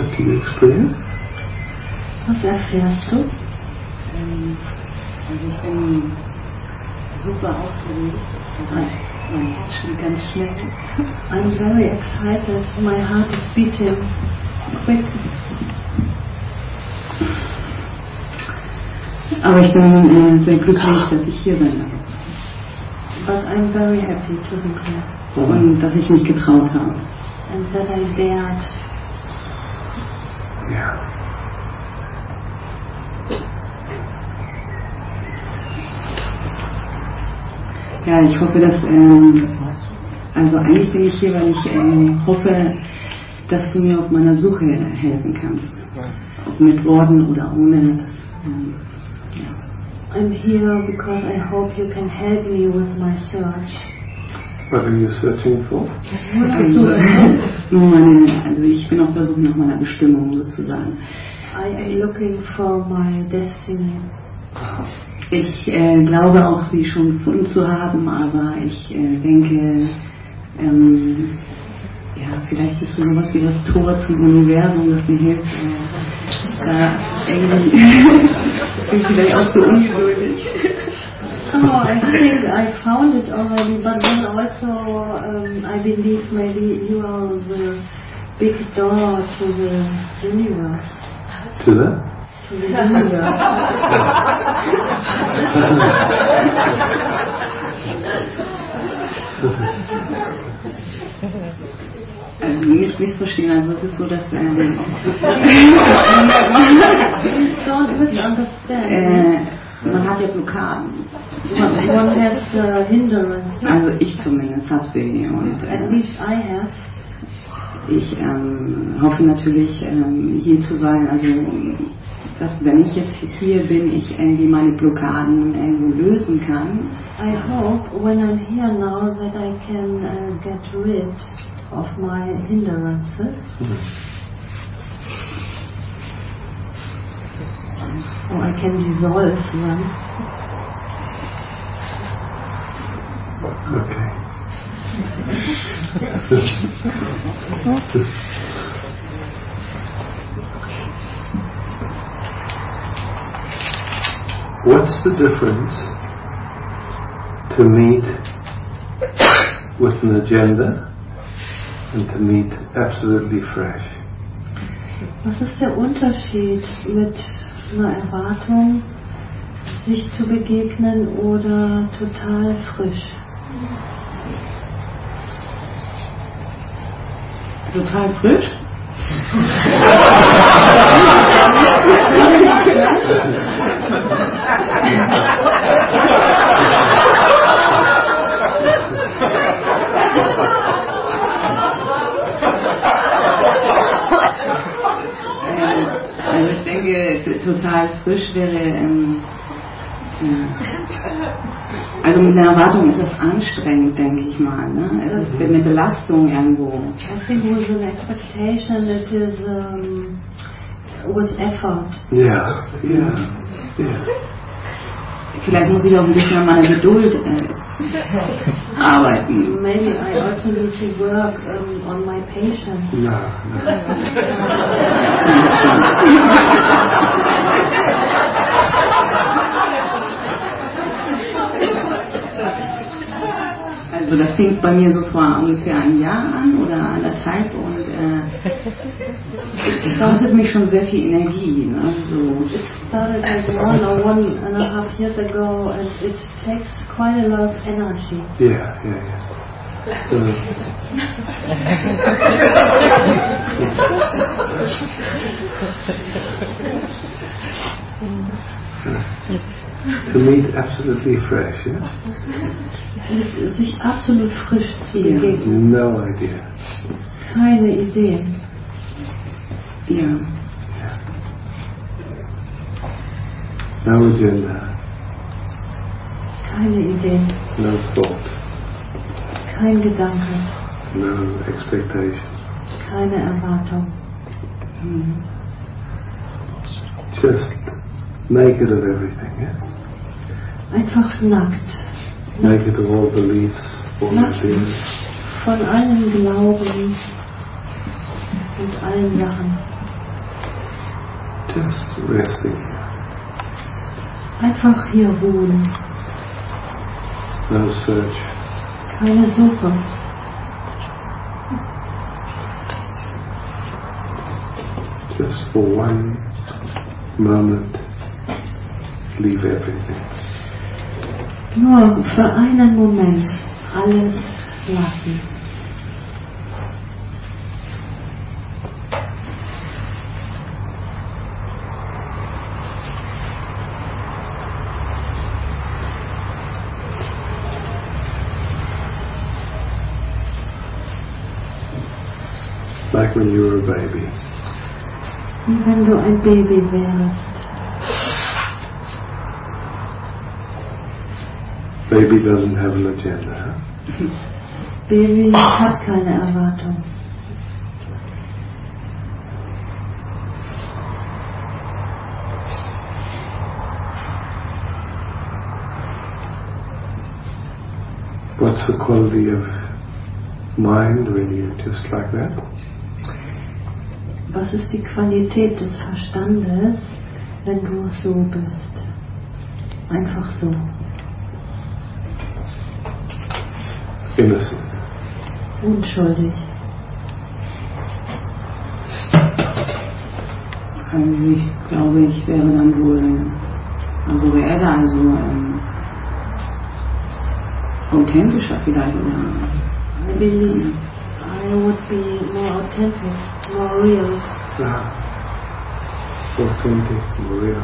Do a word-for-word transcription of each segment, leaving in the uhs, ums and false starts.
What do you experience? Was erfährst du? Ähm, also ich bin super aufgeregt. Also mein Herz schlägt ganz schnell. I'm very excited. My heart is beating quick. Aber ich bin äh, sehr glücklich, dass ich hier sein darf. But I'm very happy to be here. Und dass ich mich getraut habe. And that I dared. Yeah. Ja, ich hoffe, dass, ähm, also eigentlich bin ich hier, weil ich äh, hoffe, dass du mir auf meiner Suche helfen kannst. Ob mit Worten oder ohne. Das, ähm, ja. I'm here because I hope you can help me with my search. What are you searching for? Also, nur meine, also ich bin auf der Suche nach meiner Bestimmung sozusagen. I am looking for my destiny. Ich äh, glaube auch, sie schon gefunden zu haben, aber ich äh, denke, ähm, ja, vielleicht ist so sowas wie das Tor zum Universum, das mir hilft, äh, da irgendwie, ich bin vielleicht auch so ungeduldig. So I think I found it already, but then also um, I believe maybe you are the big door to the universe. To the? To the universe. Also nicht missverstehen, also es ist so, dass ähm, Don't misunderstand. äh, man hat ja Blockaden. One, one has uh, hindrance. Also ich zumindest habe sie und At äh, least I have. ich ähm, hoffe natürlich ähm, hier zu sein, also dass wenn ich jetzt hier bin, ich irgendwie meine Blockaden irgendwo lösen kann. I hope when I'm here now that I can uh, get rid of my hindrances. Or I can dissolve them. Okay. What's the difference to meet with an agenda and to meet absolutely fresh? Was ist der Unterschied mit einer Erwartung, sich zu begegnen oder total frisch? Total frisch? Also ich denke, t- total frisch wäre, ähm, ja. Also mit einer Erwartung ist das anstrengend, denke ich mal. Ne? Es ist eine Belastung irgendwo. I think with an expectation it is um, with effort. Yeah, yeah, yeah. Vielleicht muss ich auch ein bisschen an meiner Geduld äh, arbeiten. Maybe I also need to work um, on my patience. No, no. Also das fing bei mir so vor ungefähr einem Jahr an oder anderthalb und äh, das kostet mich schon sehr viel Energie. Ne? So. It started like one or one and a half years ago, and it takes quite a lot of energy. Yeah, yeah, yeah. Uh, to meet absolutely fresh, yeah? Mit sich absolut frisch zu Ja. begegnen. No idea. Keine Idee. Ja. No agenda. Keine Idee. No thought. Kein Gedanke. No expectation. Keine Erwartung. Hm. Just naked of everything, yeah? Einfach nackt. Naked of all beliefs, all Nackt ideas. von allen Glauben und allen Sachen. Just resting here. Einfach hier ruhen. No search. Keine Suche. Just for one moment, leave everything. Nur für einen Moment alles lassen. Like when you were a baby. Wie wenn du ein Baby wärst. Baby doesn't have an agenda. Baby hat keine Erwartung. What's the quality of mind when you're just like that? Was ist die Qualität des Verstandes, wenn du so bist? Einfach so. Innocent. Unschuldig. Also ich glaube, ich wäre dann wohl also reeller, also ähm, authentischer vielleicht, oder? I believe I would be more authentic, more real. Ah. Authentic, real.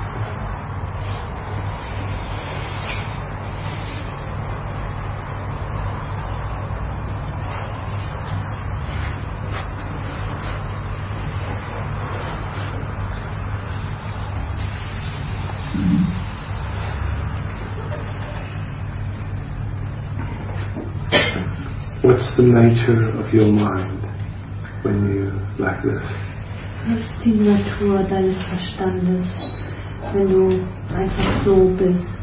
What's the nature of your mind when you like this? Was ist die Natur deines Verstandes, wenn du einfach so bist?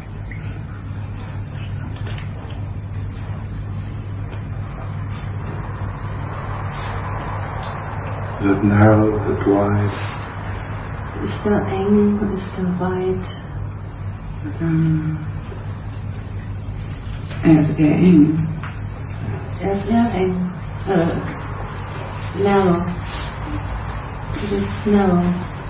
Is it narrow? Is it wide? Ist er eng? Ist er weit? Ähm, er ist eher eng. Er ist sehr eng. Äh, narrow. It is narrow.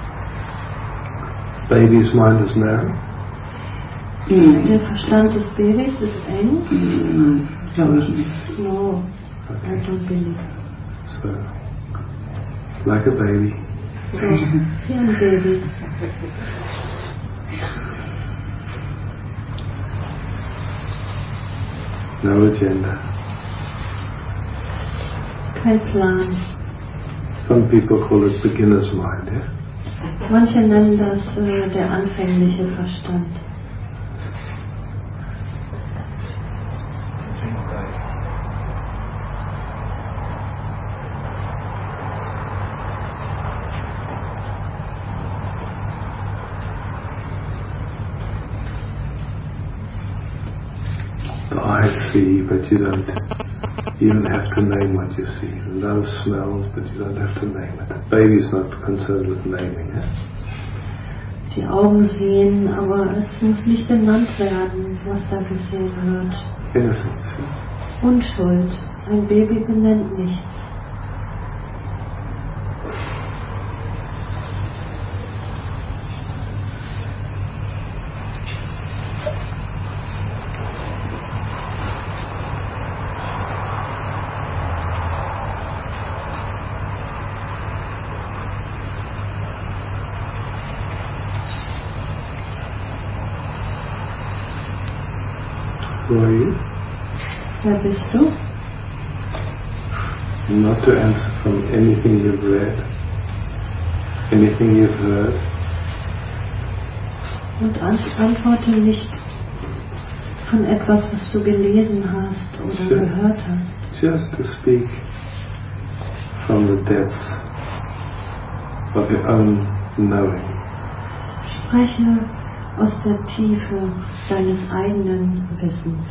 Baby's mind is narrow? Nein, Der Verstand des Babys ist eng? nein, glaube ich nicht. No, I don't believe. So, like a baby. So, wie ein Baby. No agenda. Kein Plan. Some people call it beginner's mind, yeah? Manche nennen das äh, der anfängliche Verstand. The eyes see, but you don't even have to name what you see. The nose smells, but you don't have to name it. The baby's not concerned with naming it. Die Augen sehen, aber es muss nicht benannt werden, was da gesehen wird. Innocence. Yeah? Unschuld. Ein Baby benennt nichts. Who are you? Wer bist du? Not to answer from anything you've read, anything you've heard. Und an antworte nicht von etwas, was du gelesen hast oder Sure. gehört hast. Just to speak from the depths of your own knowing. Spreche aus der Tiefe deines eigenen Wissens.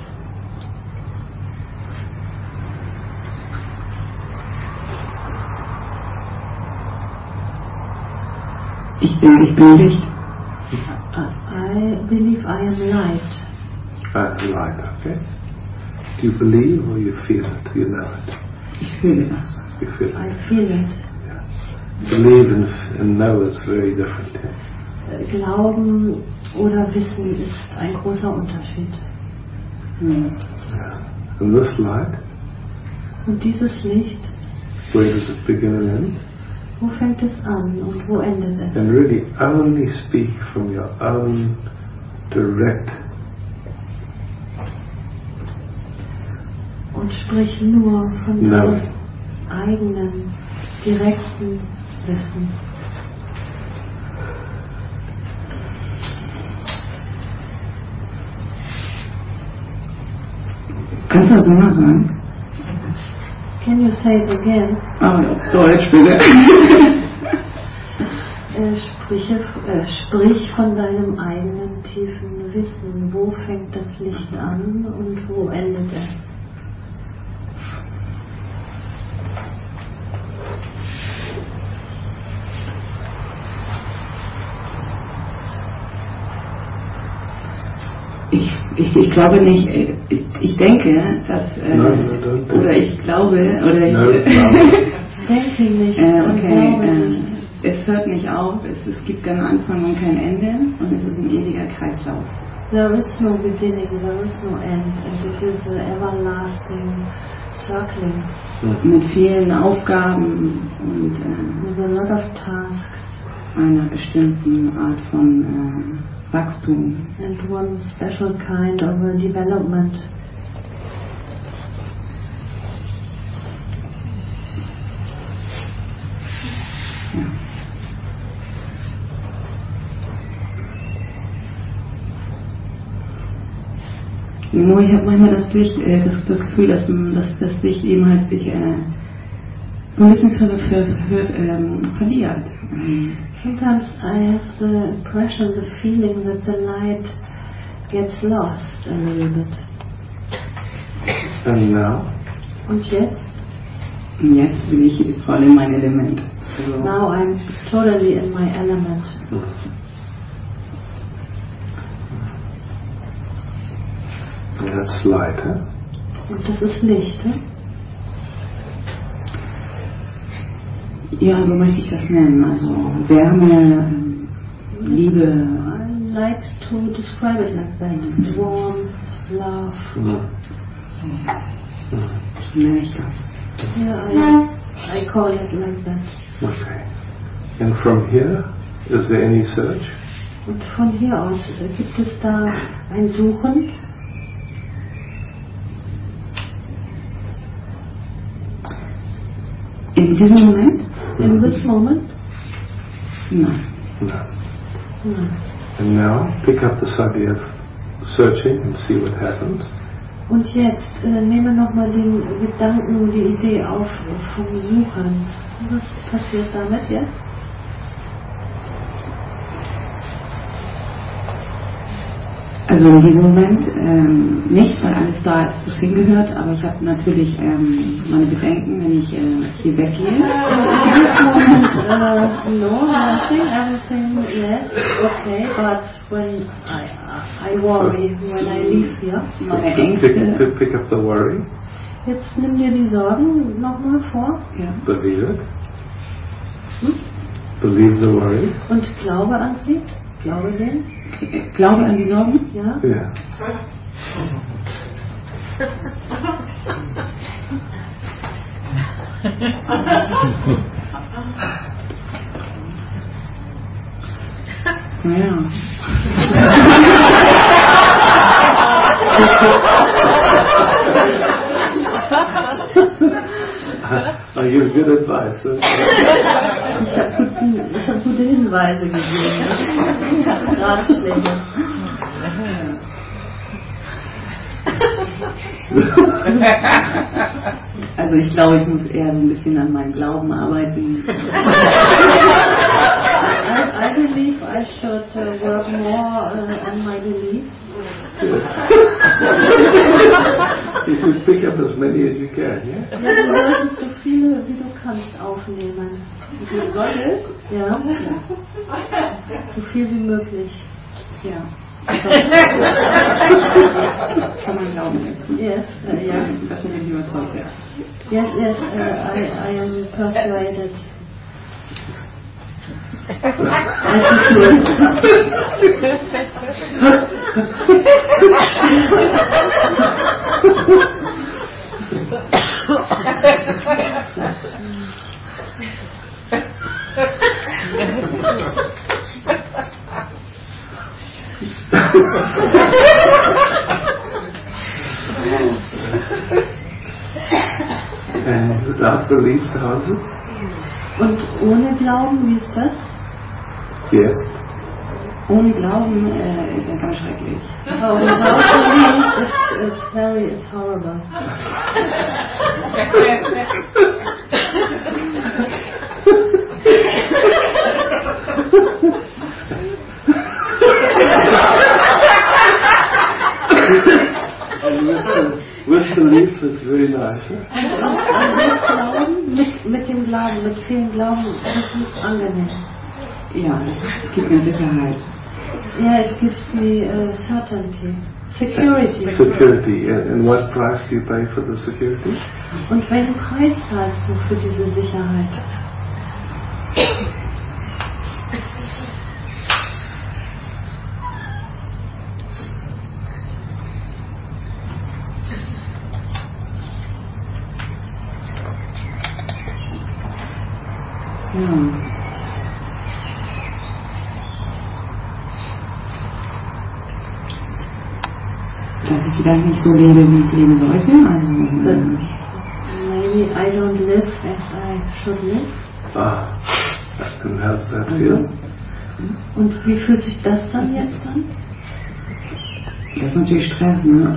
Ich denke, ich bin Licht. I believe I am light. Uh, light, okay. Do you believe or you feel it? You know it? Ich fühle das. You feel it? I feel it. Yeah. Believe and, and know is very different. Yeah? Glauben oder Wissen ist ein großer Unterschied. Hm. Yeah. And this light, Und dieses Licht, where does it begin and end? wo fängt es an und wo endet es? And really only speak from your own direct. Und sprich nur von No. deinem eigenen, direkten Wissen. Kannst du das nochmal sagen? Can you say it again? Ah, auf Deutsch bitte. Äh, sprich, äh, sprich von deinem eigenen tiefen Wissen. Wo fängt das Licht an und wo endet es? Ich, ich, ich glaube nicht, ich, ich denke, dass, äh, No, no, don't. oder ich glaube, oder ich, No, no. Denke nicht äh, und okay, glaube äh, nicht. es hört nicht auf, es, es gibt keinen Anfang und kein Ende und es ist ein ewiger Kreislauf. There is no beginning, there is no end, and it is an everlasting circling Mit vielen Aufgaben und äh, with a lot of tasks einer bestimmten Art von äh, Wachstum. and one special kind of a development. Ja. Nur ich habe manchmal das, Licht, äh, das, das Gefühl, dass, dass das Licht eben halt sich äh, so ein bisschen ver, ver, ver, ähm, verliert. Ähm, Sometimes I have the impression, the feeling that the light gets lost a little bit. And now, Und jetzt? und jetzt bin ich voll in mein Element. Also, Now I'm totally in my element. and that's light, huh? Und das ist Licht. Hm? ja, so möchte ich das nennen. Also Wärme, ähm, Liebe. I like to describe it like that. Warmth, love. Mm. So, so nenne ich das. Yeah, I, I call it like that. Okay. And from here, is there any search? Und von hier aus, äh, gibt es da ein Suchen? In diesem Moment? In this moment? Nein. No. Nein. And now, pick up this idea of searching and see what happens. Und jetzt äh, nehme nochmal den Gedanken, die Idee auf vom Suchen. Was passiert damit jetzt? Also in diesem Moment ähm, nicht, weil alles da ist, wo es hingehört, aber ich habe natürlich ähm, meine Bedenken, wenn ich äh, hier weggehe. In this moment, uh, no, nothing, everything, yes, okay, but when I, I worry, when I leave here. Meine Pick, Ängste. pick, pick up the worry, Jetzt nimm dir die Sorgen nochmal vor Ja. believe it, hm? believe the worry. Und glaube an sie, glaube denen, Glaube an die Sorgen. ja. Yeah. Naja. I give good advice. Huh? Ich habe guten, ich hab gute Hinweise gegeben, ne? Ratschläge. Also ich glaube, ich muss eher so ein bisschen an meinem Glauben arbeiten. I, I believe I should uh, work more uh, on my beliefs. You should pick up as many as you can, yeah? Ja, du solltest so viele wie du kannst aufnehmen. Gottes? Ja. So viel wie möglich. Ja. Kann man glauben. Yes, uh, yeah. Das bin ich überzeugt, ja. Yes, yes, uh, I, I am persuaded. I should do it. And without beliefs, how is it? Und ohne Glauben, wie ist das? Yes. Ohne Glauben äh, ist ja ganz schrecklich. Oh, without belief, it's, it's very, it's horrible. With belief, it's very nice. Huh? Mit Glauben, mit, mit dem Glauben, mit vielen Glauben, das ist angenehm. Ja, es gibt mir Sicherheit. Yeah, it gives me uh, certainty, security. Security. And, and what price do you pay for the security? Und welchen Preis zahlst du für diese Sicherheit? Ja. Dass ich vielleicht nicht so lebe, wie ich leben sollte. Also, ähm, Maybe I don't live as I should live. Ah, and how's that feel? Und wie fühlt sich das dann jetzt an? das ist natürlich Stress, ne?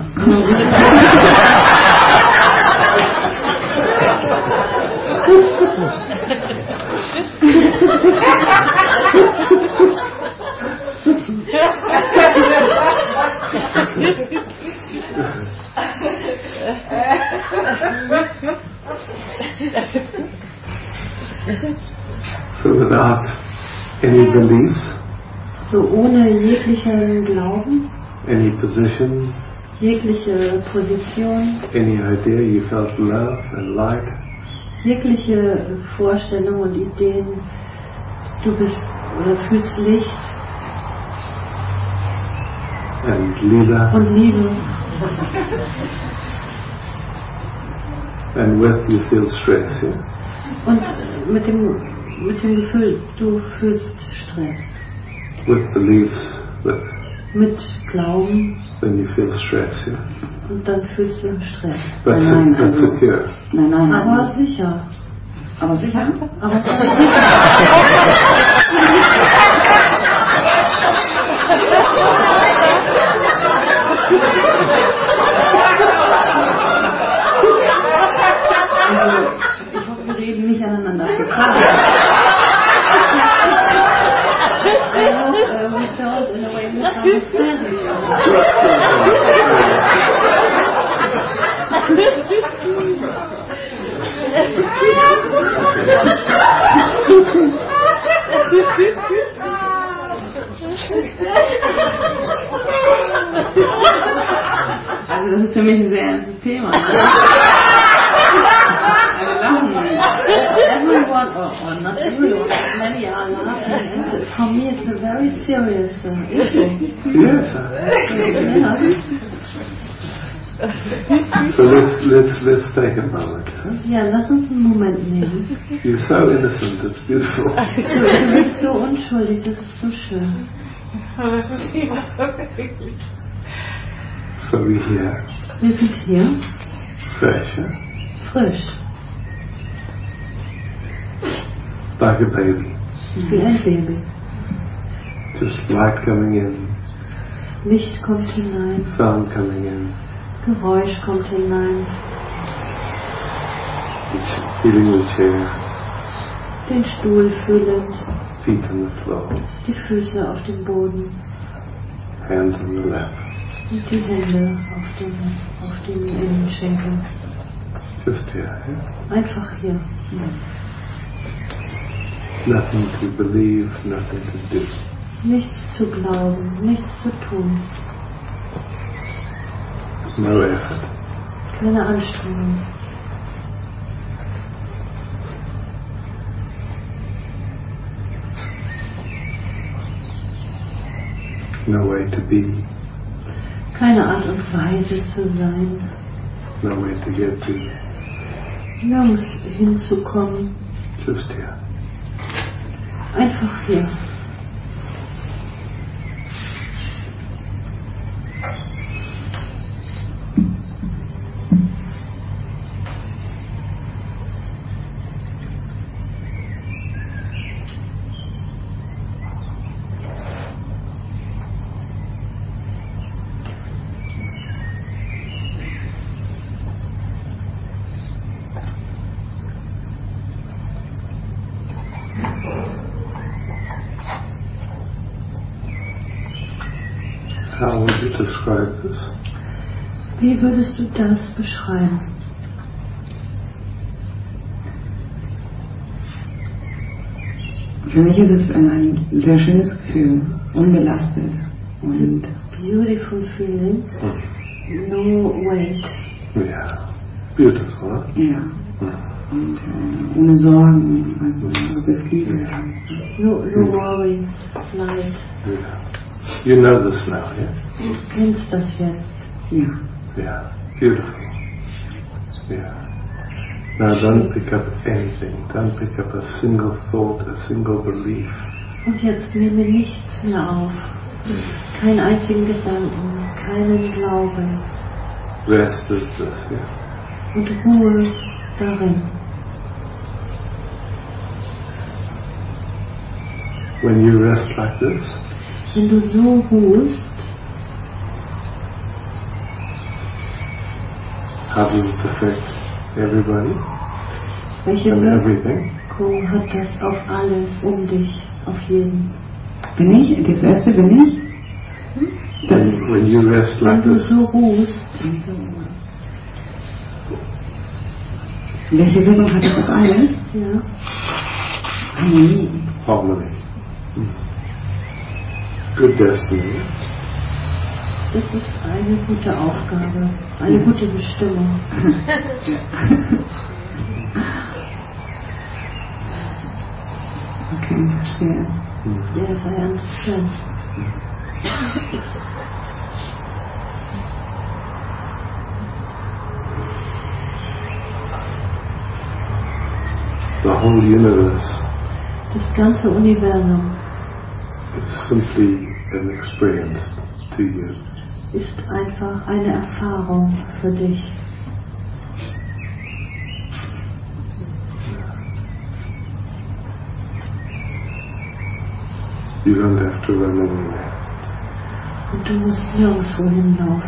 So without any beliefs, So ohne jeglichen Glauben, any position, jegliche Position, any idea, you felt love and light, jegliche Vorstellung und Ideen, du bist oder fühlst Licht and lila, und Liebe. and with you feel stress, yeah? Und mit dem, mit dem Gefühl, du fühlst Stress. With beliefs, that Mit Glauben then you feel stress, yeah? und dann fühlst du Stress. But, Nein, nein, but also- secure. Nein, nein, nein. Aber sicher. Aber sicher? Aber sicher. Also, ich hoffe, wir reden nicht aneinander vorbei. I hope uh, we don't in a way misunderstand each other. Also das ist für mich ein sehr ernstes Thema. Alle lachen. Everyone, or, or not everyone, but many are laughing, and for me it's a very serious uh, issue. Yes. Yeah. So let's let's let's take a moment. Huh? Ja, lass uns einen Moment nehmen. You're so innocent. It's beautiful. Du, du bist so unschuldig, das ist so schön. So we're here, Wir sind hier, fresh, huh? frisch, Like a baby. wie ein Baby. Just light coming in, Licht kommt hinein, sound coming in, Geräusch kommt hinein, feeling the chair, den Stuhl fühlend, feet on the floor, die Füße auf dem Boden hands on the lap. und die Hände auf dem, auf dem Innenschenkel. Just here, yeah? Einfach hier. Nothing to believe, nothing to do. Nichts zu glauben, nichts zu tun. No effort. Keine Anstrengung. No way to be. Keine Art und Weise zu sein. No way to get to. Nirgends hinzukommen. Just here. Einfach hier. How would you describe this? Wie würdest du das beschreiben? Für mich ist es ein sehr schönes Gefühl, unbelastet und Beautiful feeling, no weight. Yeah. Beautiful. Huh? ja, und äh, ohne Sorgen, also so beflügelt. No, no worries, light. Yeah. You know this now, yeah? Du kennst das jetzt. Ja. Yeah. Beautiful. Yeah. Now don't pick up anything. Don't pick up a single thought, a single belief. Und jetzt nehme nichts mehr auf. Keinen einzigen Gedanken, keinen Glauben. Rest is this, yeah? Und Ruhe darin. When you rest like this, Wenn du so ruhst, how does it affect everybody welche and everything? Wirkung hat das auf alles um dich, auf jeden? Bin ich? Das erste bin ich? When, when you rest Wenn like du this, so ruhst, Welche Wirkung hat das auf alles? ja, Harmonie. harmony. Good destiny. das ist eine gute Aufgabe, eine gute Bestimmung. Okay, verstehe. Yes, I understand. The whole universe Das ganze Universum is simply an experience to you. ist einfach eine Erfahrung für dich. You don't have to run anywhere. Und du musst nirgendwo hinlaufen.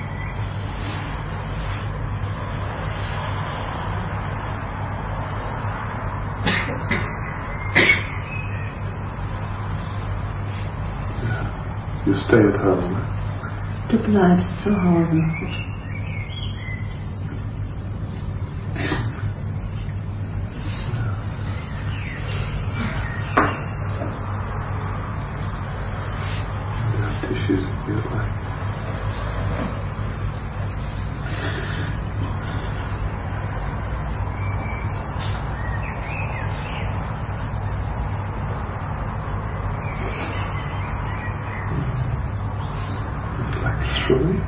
You stay at home. Du bleibst zu Hause. You have tissues if you like. Like swimming.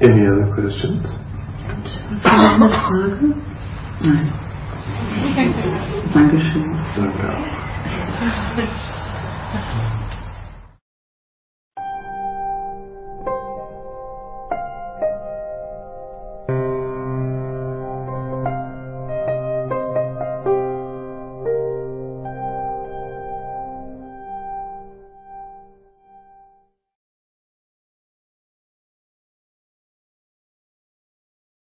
Any other questions? Hast du noch eine Frage? Nein. Dankeschön. Danke auch.